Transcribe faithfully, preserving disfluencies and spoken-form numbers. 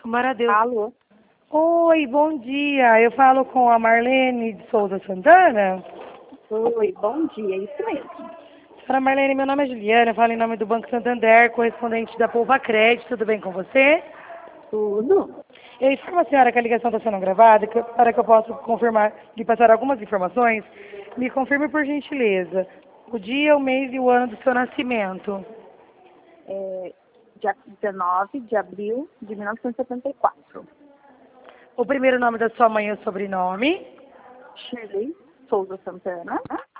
Tomara a Deus. Alô? Oi, bom dia. Eu falo com a Marlene de Souza Santana. Oi, bom dia, é isso mesmo. Senhora Marlene, meu nome é Juliana, eu falo em nome do Banco Santander, correspondente da Polva Crédito, tudo bem com você? Tudo? Eu informo a senhora que a ligação está sendo gravada, que eu- para que eu possa confirmar, lhe passar algumas informações. Me confirme, por gentileza, o dia, o mês e o ano do seu nascimento. É, dia dezenove de abril de mil novecentos e setenta e quatro. O primeiro nome da sua mãe e o sobrenome. Shirley Souza Santana.